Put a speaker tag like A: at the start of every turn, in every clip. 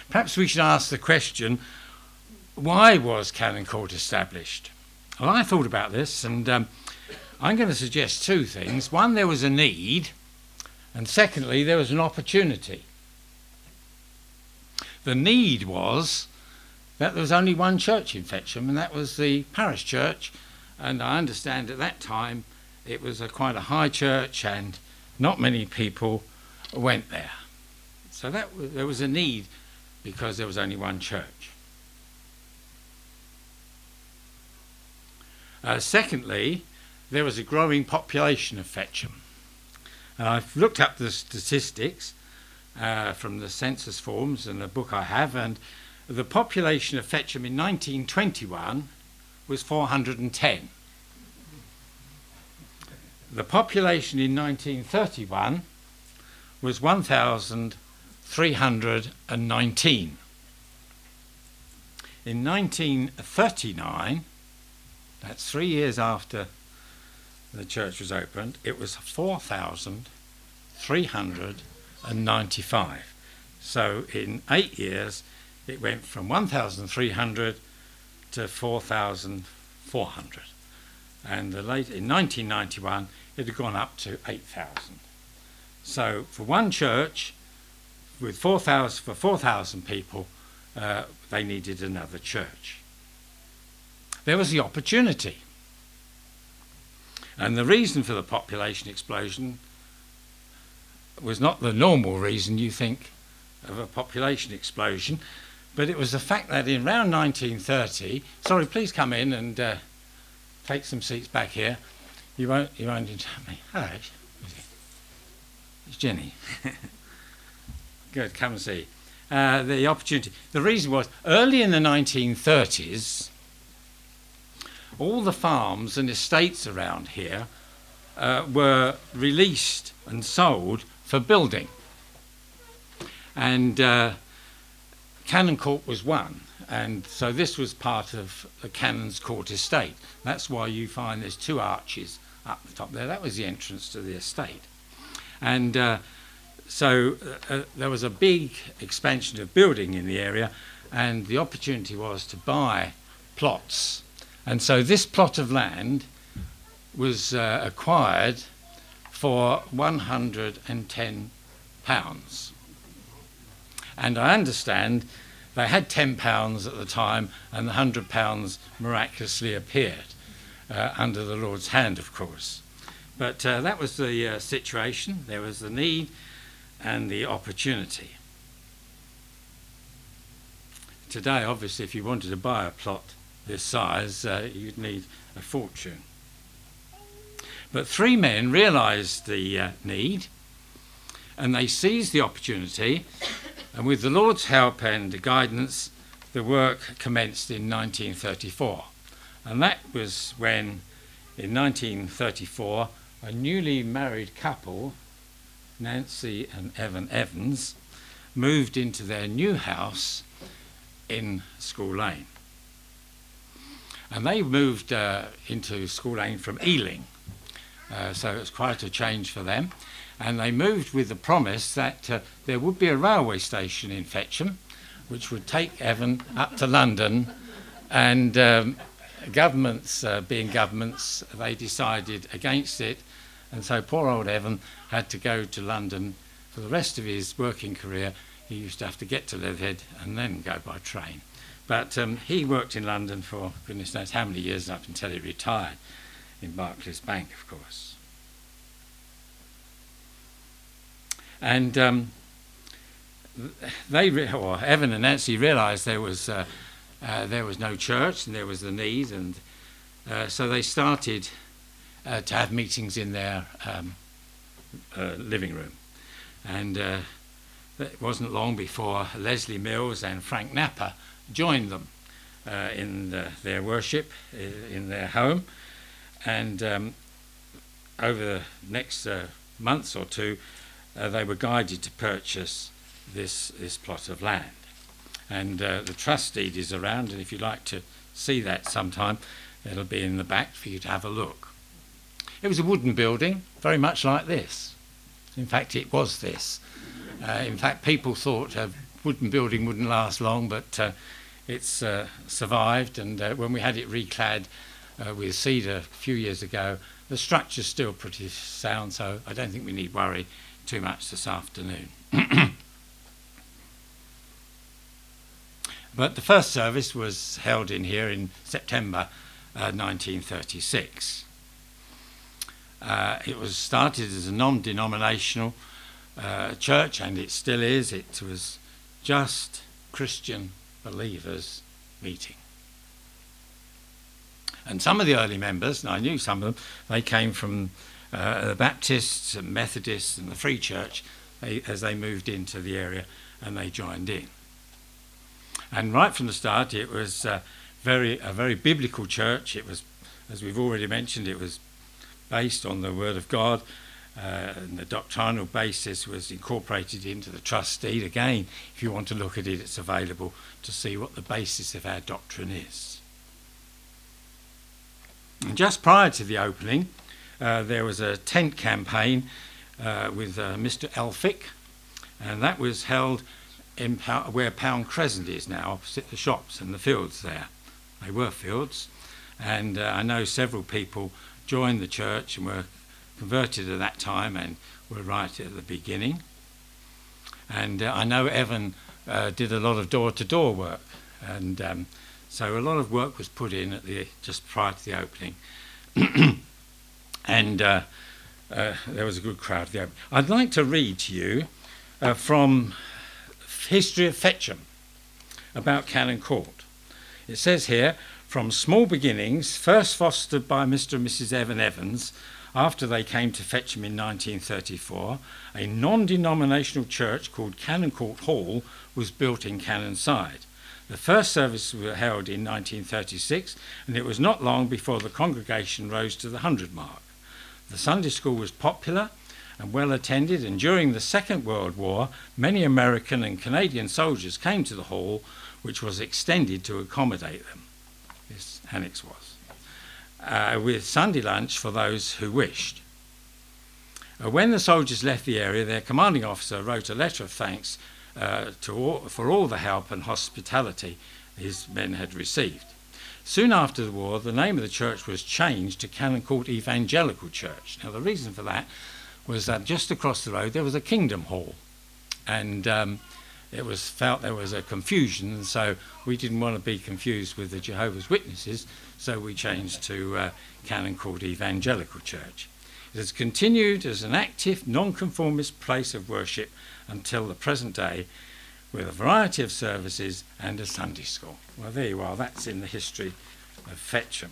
A: perhaps we should ask the question, why was Cannon Court established? Well, I thought about this, and I'm going to suggest two things. One, there was a need, and secondly, there was an opportunity. The need was that there was only one church in Fetcham, and that was the parish church, and I understand at that time it was quite a high church and not many people went there. So there was a need because there was only one church. Secondly, there was a growing population of Fetcham. I've looked up the statistics from the census forms and the book I have, and the population of Fetcham in 1921 was 410. The population in 1931 was 1,319. In 1939, that's 3 years after the church was opened, it was 4,395. So in 8 years, it went from 1,300 to 4,400. And in 1991, it had gone up to 8,000. So for one church, with 4,000 people, they needed another church. There was the opportunity. And the reason for the population explosion was not the normal reason you think of a population explosion, but it was the fact that in around 1930, sorry, please come in and take some seats back here. You won't interrupt me. Hello. It's Jenny. Good, come and see. The opportunity. The reason was, early in the 1930s, all the farms and estates around here were released and sold for building. And Cannon Court was one. And so this was part of the Canon's Court estate. That's why you find there's two arches up the top there. That was the entrance to the estate. And so there was a big expansion of building in the area, and the opportunity was to buy plots. And so this plot of land was acquired for £110. And I understand they had £10 at the time, and the £100 miraculously appeared under the Lord's hand, of course. But that was the situation. There was the need and the opportunity. Today, obviously, if you wanted to buy a plot this size, you'd need a fortune. But three men realised the need, and they seized the opportunity, and with the Lord's help and guidance, the work commenced in 1934. And that was when, in 1934, a newly married couple, Nancy and Evan Evans, moved into their new house in School Lane. And they moved into School Lane from Ealing, so it was quite a change for them. And they moved with the promise that there would be a railway station in Fetcham, which would take Evan up to London. And governments, being governments, they decided against it. And so poor old Evan had to go to London for the rest of his working career. He used to have to get to Leatherhead and then go by train. But he worked in London for goodness knows how many years, up until he retired in Barclays Bank, of course. And Evan and Nancy realised there was no church and there was the need, and so they started to have meetings in their living room. And it wasn't long before Leslie Mills and Frank Napper joined them in their worship in their home. And over the next months or two, they were guided to purchase this plot of land. And the trust deed is around, and if you'd like to see that sometime, it'll be in the back for you to have a look. It was a wooden building, very much like this. In fact, it was this. In fact, people thought wooden building wouldn't last long, but it's survived, and when we had it reclad with cedar a few years ago, the structure's still pretty sound, so I don't think we need worry too much this afternoon. But the first service was held in here in September 1936. It was started as a non-denominational church, and it still is. It was just Christian believers meeting. And some of the early members, and I knew some of them, they came from the Baptists and Methodists and the Free Church as they moved into the area, and they joined in. And right from the start, it was a very biblical church. It was, as we've already mentioned, it was based on the Word of God, and the doctrinal basis was incorporated into the trust deed. Again, if you want to look at it, it's available to see what the basis of our doctrine is. And just prior to the opening, there was a tent campaign with Mr. Elphick, and that was held in where Pound Crescent is now, opposite the shops and the fields there. They were fields, and I know several people joined the church and were converted at that time and were right at the beginning. And I know Evan did a lot of door-to-door work, and so a lot of work was put in just prior to the opening. And there was a good crowd at the opening. I'd like to read to you from History of Fetcham about Cannon Court. It says here, from small beginnings, first fostered by Mr. and Mrs. Evan Evans, after they came to Fetcham in 1934, a non-denominational church called Cannon Court Hall was built in Cannon Side. The first service was held in 1936, and it was not long before the congregation rose to the 100 mark. The Sunday school was popular and well attended, and during the Second World War, many American and Canadian soldiers came to the hall, which was extended to accommodate them. This annex was. With Sunday lunch for those who wished. When the soldiers left the area, their commanding officer wrote a letter of thanks for all the help and hospitality his men had received. Soon after the war, the name of the church was changed to Cannon Court Evangelical Church. Now, the reason for that was that just across the road there was a Kingdom Hall, and it was felt there was a confusion, and so we didn't want to be confused with the Jehovah's Witnesses, so we changed to Cannon Court Evangelical Church. It has continued as an active, non-conformist place of worship until the present day, with a variety of services and a Sunday school. Well, there you are. That's in the history of Fetcham.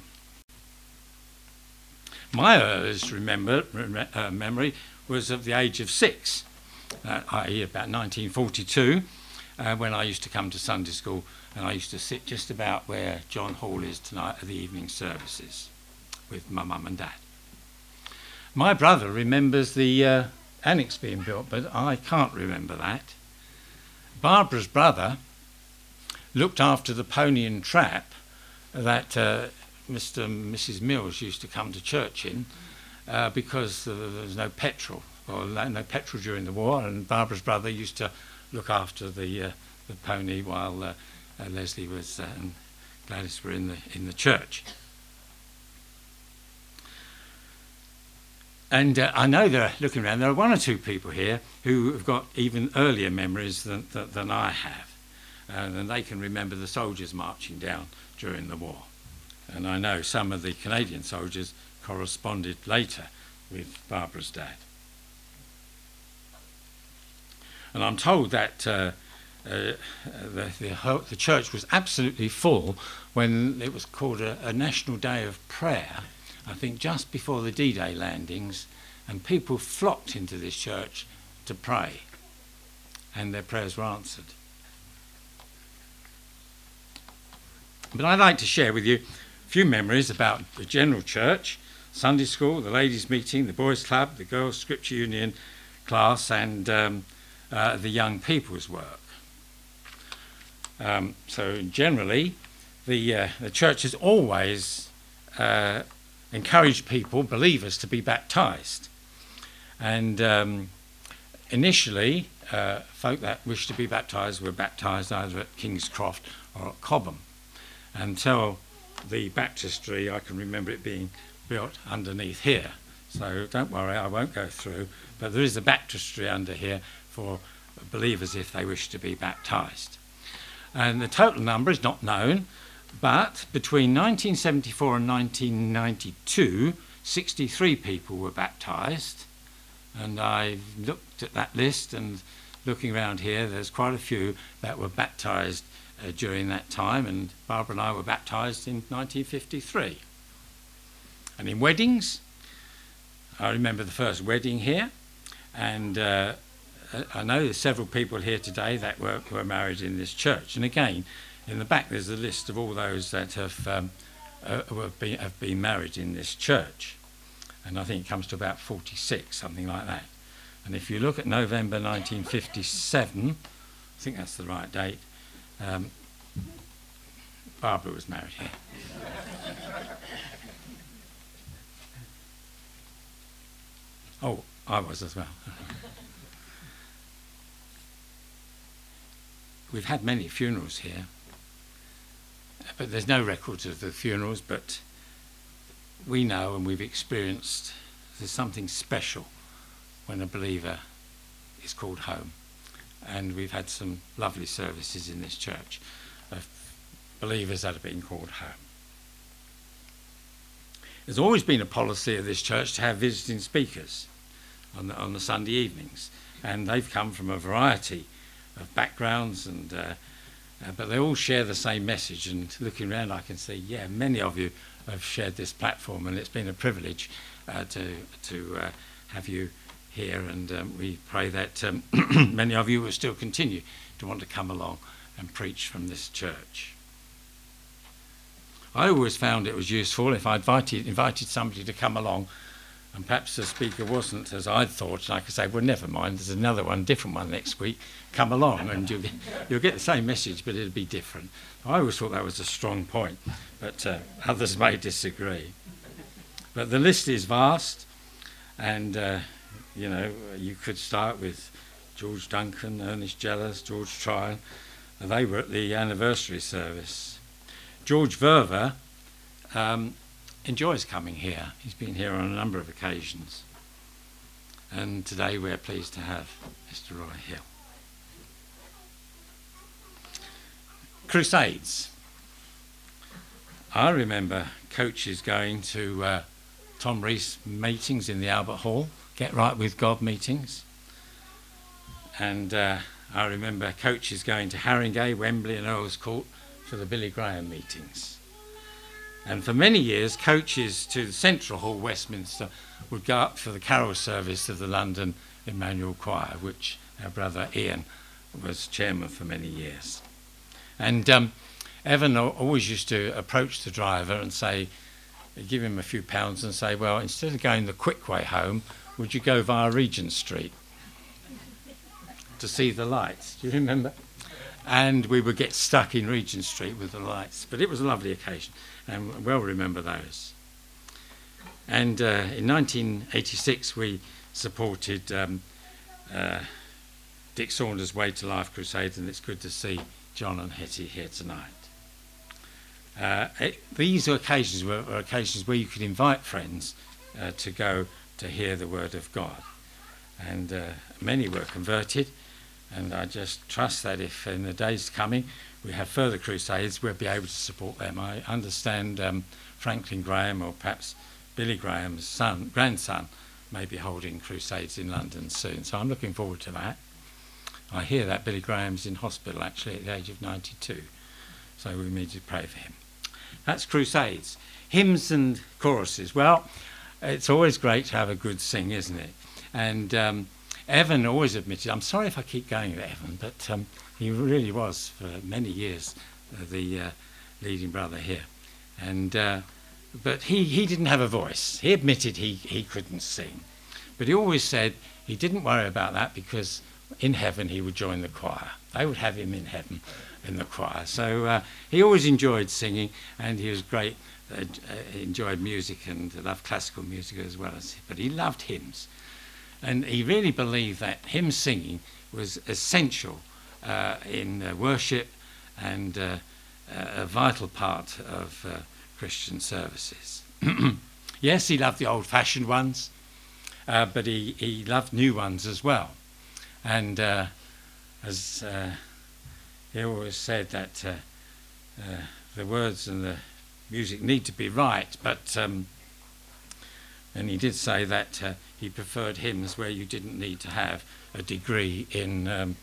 A: My earliest memory was of the age of 6, i.e. about 1942, when I used to come to Sunday school, and I used to sit just about where John Hall is tonight at the evening services with my mum and dad. My brother remembers the annex being built, but I can't remember that. Barbara's brother looked after the pony and trap that Mr. and Mrs. Mills used to come to church in because there was no petrol, or no petrol during the war, and Barbara's brother used to look after the pony while Leslie was and Gladys were in the church. And I know looking around, there are one or two people here who have got even earlier memories than I have. And they can remember the soldiers marching down during the war. And I know some of the Canadian soldiers corresponded later with Barbara's dad. And I'm told that the church was absolutely full when it was called a National Day of Prayer, I think just before the D-Day landings, and people flocked into this church to pray, and their prayers were answered. But I'd like to share with you a few memories about the general church, Sunday school, the ladies' meeting, the boys' club, the girls' scripture union class, and the young people's work. So generally, the church has always encouraged people, believers, to be baptised. And initially, folk that wished to be baptised were baptised either at Kingscroft or at Cobham. Until the baptistry, I can remember it being built underneath here. So don't worry, I won't go through. But there is a baptistry under here for believers if they wish to be baptised. And the total number is not known, but between 1974 and 1992, 63 people were baptised. And I looked at that list, and looking around here, there's quite a few that were baptised during that time, and Barbara and I were baptised in 1953. And in weddings, I remember the first wedding here, and I know there's several people here today that were married in this church. And again, in the back there's a list of all those that have been married in this church. And I think it comes to about 46, something like that. And if you look at November 1957, I think that's the right date, Barbara was married here. Oh, I was as well. We've had many funerals here, but there's no records of the funerals, but we know and we've experienced there's something special when a believer is called home. And we've had some lovely services in this church of believers that have been called home. There's always been a policy of this church to have visiting speakers on the Sunday evenings, and they've come from a variety of backgrounds, and but they all share the same message. And looking around, I can see, many of you have shared this platform, and it's been a privilege to have you here, and we pray that many of you will still continue to want to come along and preach from this church. I always found it was useful if I invited somebody to come along, and perhaps the speaker wasn't as I'd thought, and I could say, well, never mind, there's another one, different one next week, come along, and you'll get the same message, but it'll be different. I always thought that was a strong point, but others may disagree. But the list is vast, and you could start with George Duncan, Ernest Jellers, George Tryon. They were at the anniversary service. George Verver enjoys coming here. He's been here on a number of occasions. And today we're pleased to have Mr. Roy Hill. Crusades. I remember coaches going to Tom Rees meetings in the Albert Hall, Get Right With God meetings. And I remember coaches going to Haringey, Wembley and Earl's Court for the Billy Graham meetings. And for many years, coaches to the Central Hall, Westminster, would go up for the carol service of the London Emmanuel Choir, which our brother Ian was chairman for many years. And Evan always used to approach the driver and say, give him a few pounds and say, well, instead of going the quick way home, would you go via Regent Street to see the lights? Do you remember? And we would get stuck in Regent Street with the lights. But it was a lovely occasion, and well remember those. And in 1986, we supported Dick Saunders' Way to Life Crusade, and it's good to see John and Hetty here tonight. These occasions were occasions where you could invite friends to go to hear the word of God. And many were converted, and I just trust that if in the days coming we have further crusades, we'll be able to support them. I understand Franklin Graham, or perhaps Billy Graham's grandson, may be holding crusades in London soon, so I'm looking forward to that. I hear that Billy Graham's in hospital actually at the age of 92, so we need to pray for him. That's crusades. Hymns and choruses. Well, it's always great to have a good sing, isn't it? And Evan always admitted, I'm sorry if I keep going with Evan, but he really was for many years the leading brother here. And but he didn't have a voice. He admitted he couldn't sing. But he always said he didn't worry about that because in heaven he would join the choir. They would have him in heaven in the choir. So he always enjoyed singing, and he was great, enjoyed music and loved classical music as well. But he loved hymns. And he really believed that hymn singing was essential in worship and a vital part of Christian services. Yes, he loved the old-fashioned ones, but he loved new ones as well. And as he always said that the words and the music need to be right, but and he did say that he preferred hymns where you didn't need to have a degree in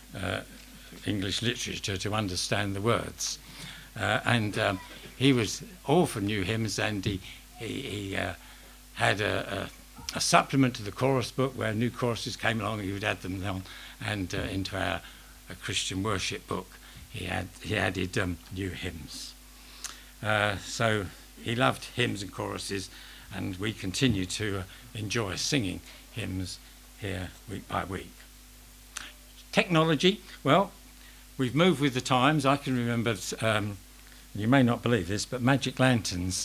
A: English literature to understand the words. And he was all for new hymns, and he had a supplement to the chorus book where new choruses came along. He would add them on, and into our Christian worship book he added new hymns. So he loved hymns and choruses, and we continue to enjoy singing hymns here week by week. Technology, well, we've moved with the times. I can remember, you may not believe this, but magic lanterns.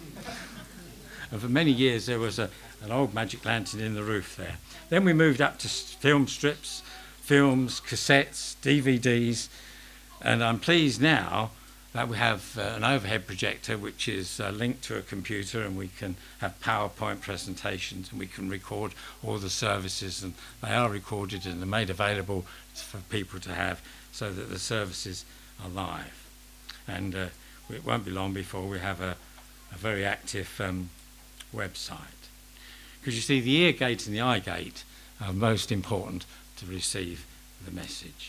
A: And for many years there was an old magic lantern in the roof there. Then we moved up to film strips, films, cassettes, DVDs, and I'm pleased now that we have an overhead projector which is linked to a computer, and we can have PowerPoint presentations, and we can record all the services, and they are recorded and are made available for people to have so that the services are live. And it won't be long before we have a very active website. Because you see, the ear gate and the eye gate are most important to receive the message.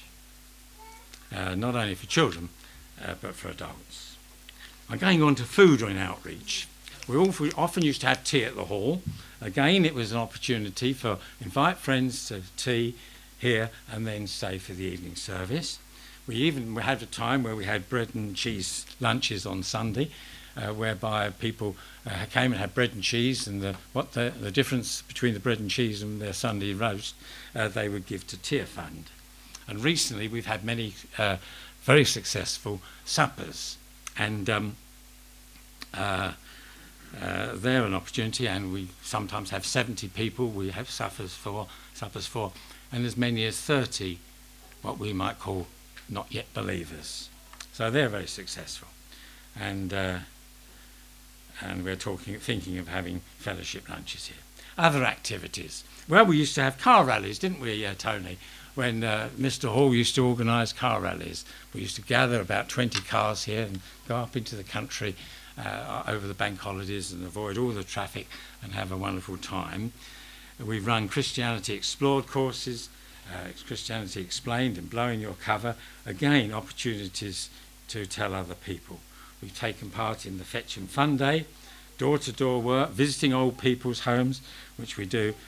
A: Not only for children, but for adults. I'm going on to food in outreach. We often used to have tea at the hall. Again, it was an opportunity for invite friends to tea here and then stay for the evening service. We had a time where we had bread and cheese lunches on Sunday, whereby people came and had bread and cheese, and the difference between the bread and cheese and their Sunday roast they would give to Tear Fund. And recently we've had many very successful suppers, and they're an opportunity, and we sometimes have 70 people we have suppers for, and as many as 30 what we might call not yet believers. So they're very successful, and we're thinking of having fellowship lunches here. Other activities. Well, we used to have car rallies, didn't we, Tony? When Mr. Hall used to organise car rallies. We used to gather about 20 cars here and go up into the country over the bank holidays and avoid all the traffic and have a wonderful time. We've run Christianity Explored courses, Christianity Explained and Blowing Your Cover. Again, opportunities to tell other people. We've taken part in the Fetch and Fun Day, door-to-door work, visiting old people's homes, which we do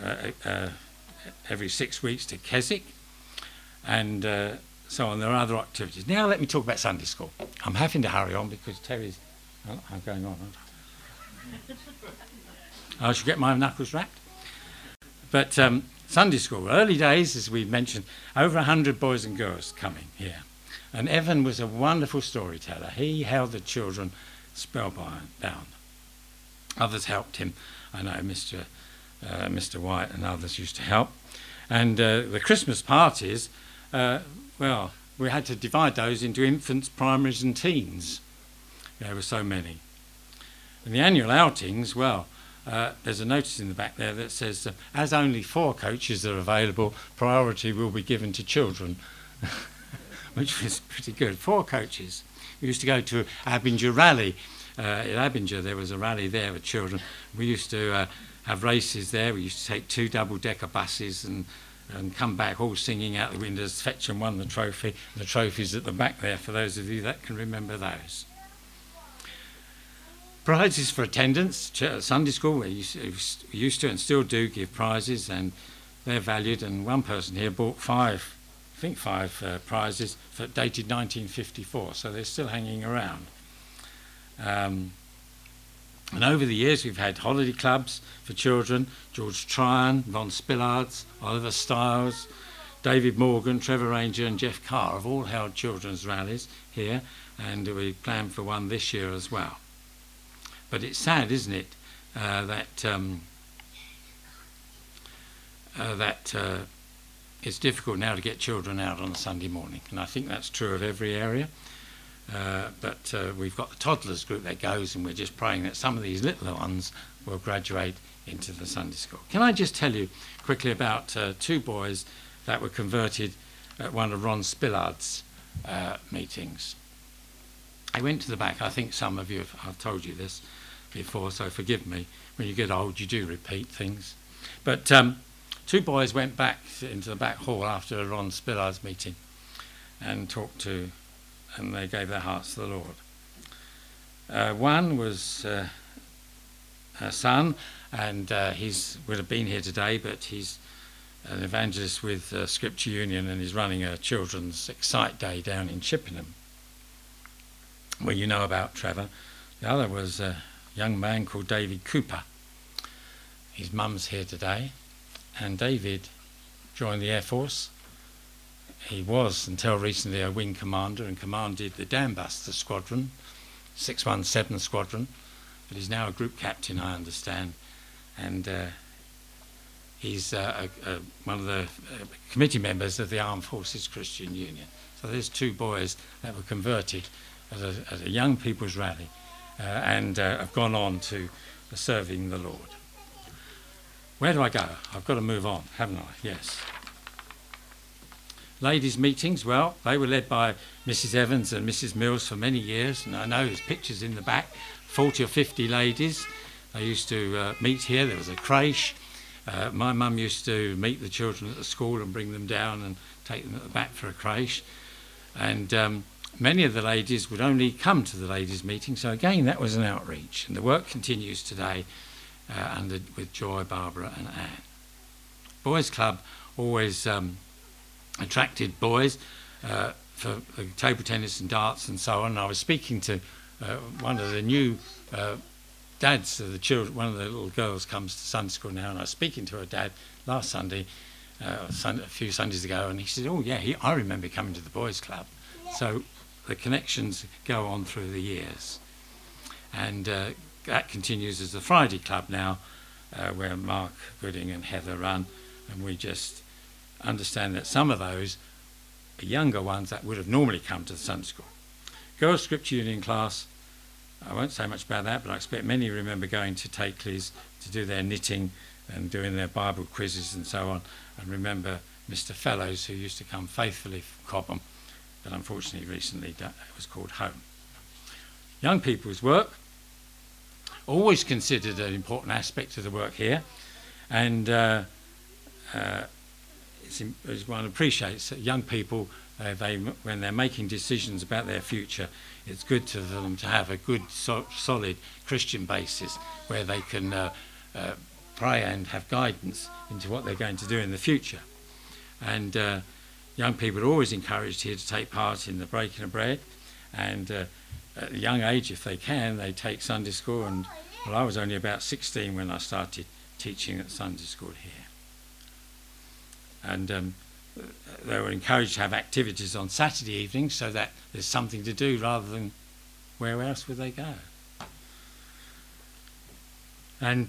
A: every 6 weeks to Keswick, and so on. There are other activities. Now let me talk about Sunday school. I'm having to hurry on because Terry's... I'm going on, aren't I? I should get my knuckles wrapped. But Sunday school, early days, as we mentioned, over 100 boys and girls coming here. And Evan was a wonderful storyteller. He held the children spellbound. Others helped him. I know Mr. White and others used to help. And the Christmas parties, well, we had to divide those into infants, primaries and teens. There were so many. And the annual outings, well, there's a notice in the back there that says, as only 4 coaches are available, priority will be given to children, which was pretty good. 4 coaches. We used to go to Abinger Rally. In Abinger, there was a rally there with children. We used to have races there. We used to take 2 double-decker buses and come back all singing out the windows. Fetcham won the trophy. The trophy's at the back there for those of you that can remember those. Prizes for attendance. Sunday school, we used to and still do give prizes, and they're valued. And one person here bought 5 prizes dated 1954, so they're still hanging around. And over the years we've had holiday clubs for children. George Tryon, Von Spillards, Oliver Stiles, David Morgan, Trevor Ranger and Jeff Carr have all held children's rallies here, and we plan for one this year as well. But it's sad, isn't it, that it's difficult now to get children out on a Sunday morning, and I think that's true of every area. But we've got the toddlers group that goes, and we're just praying that some of these little ones will graduate into the Sunday school. Can I just tell you quickly about two boys that were converted at one of Ron Spillard's meetings? I went to the back. I think some of you I've told you this before, so forgive me. When you get old, you do repeat things. But two boys went back into the back hall after Ron Spillard's meeting and and they gave their hearts to the Lord. One was her son, and he would have been here today, but he's an evangelist with Scripture Union, and he's running a children's Excite Day down in Chippenham. Well, you know about Trevor. The other was a young man called David Cooper. His mum's here today, and David joined the Air Force. He was, until recently, a wing commander and commanded the Dambuster Squadron, 617 Squadron, but he's now a group captain, I understand, and he's one of the committee members of the Armed Forces Christian Union. So there's two boys that were converted at a young people's rally and have gone on to serving the Lord. Where do I go? I've got to move on, haven't I? Yes. Ladies' meetings, well, they were led by Mrs. Evans and Mrs. Mills for many years, and I know there's pictures in the back, 40 or 50 ladies. They used to meet here. There was a creche. My mum used to meet the children at the school and bring them down and take them at the back for a creche. And many of the ladies would only come to the ladies' meeting, so again, that was an outreach. And the work continues today with Joy, Barbara and Anne. Boys' Club always attracted boys for table tennis and darts and so on. And I was speaking to one of the new dads of the children. One of the little girls comes to Sunday school now, and I was speaking to her dad last Sunday, a few Sundays ago, and he said, "Oh yeah, I remember coming to the Boys' Club." So the connections go on through the years, and that continues as the Friday Club now, where Mark Gooding and Heather run, and we just understand that some of those are younger ones that would have normally come to the Sunday school. Girls' Scripture Union class, I won't say much about that, but I expect many remember going to Takeley's to do their knitting and doing their Bible quizzes and so on, and remember Mr. Fellows, who used to come faithfully from Cobham, but unfortunately recently it was called Home. Young people's work, always considered an important aspect of the work here, and one appreciates that young people, when they're making decisions about their future, it's good for them to have a good, solid Christian basis where they can pray and have guidance into what they're going to do in the future. And young people are always encouraged here to take part in the breaking of bread, and at a young age, if they can, they take Sunday school. And well, I was only about 16 when I started teaching at Sunday school here. And they were encouraged to have activities on Saturday evenings so that there's something to do rather than where else would they go. And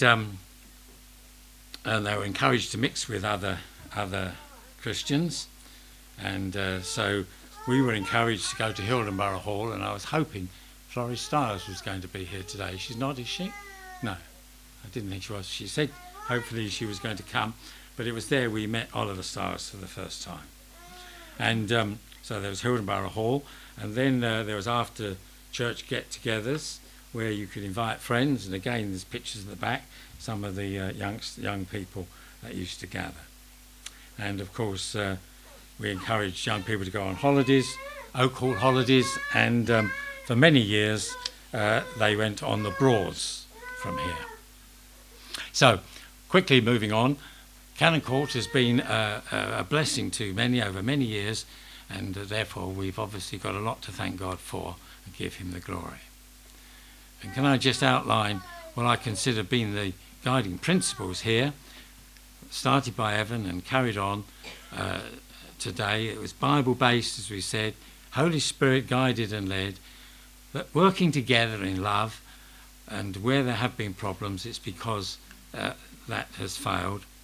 A: they were encouraged to mix with other Christians, and so we were encouraged to go to Hildenborough Hall, and I was hoping Florrie Stiles was going to be here today. She's not, is she? No, I didn't think she was. She said hopefully she was going to come. But it was there we met Oliver Stiles for the first time. And so there was Hildenborough Hall, and then there was after church get-togethers where you could invite friends, and again there's pictures at the back, some of the young people that used to gather. And of course we encouraged young people to go on holidays, Oak Hall holidays, and for many years they went on the Broads from here. So quickly moving on, Cannon Court has been a blessing to many over many years, and therefore we've obviously got a lot to thank God for and give him the glory. And can I just outline what I consider being the guiding principles here, started by Evan and carried on today. It was Bible-based, as we said, Holy Spirit guided and led, but working together in love, and where there have been problems, it's because that has failed.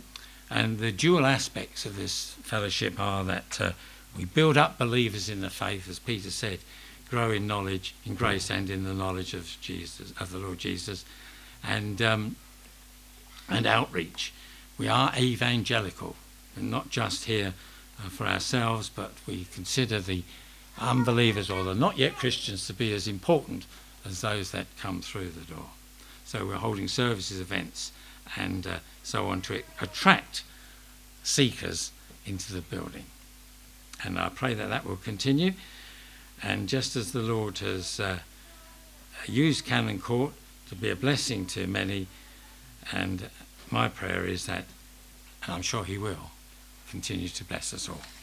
A: And the dual aspects of this fellowship are that we build up believers in the faith, as Peter said, grow in knowledge, in grace, and in the knowledge of Jesus, of the Lord Jesus, and outreach. We are evangelical, and not just here for ourselves, but we consider the unbelievers or the not yet Christians to be as important as those that come through the door. So we're holding services, events, and so on to attract seekers into the building. And I pray that that will continue. And just as the Lord has used Cannon Court to be a blessing to many, and my prayer is that, and I'm sure he will, continue to bless us all.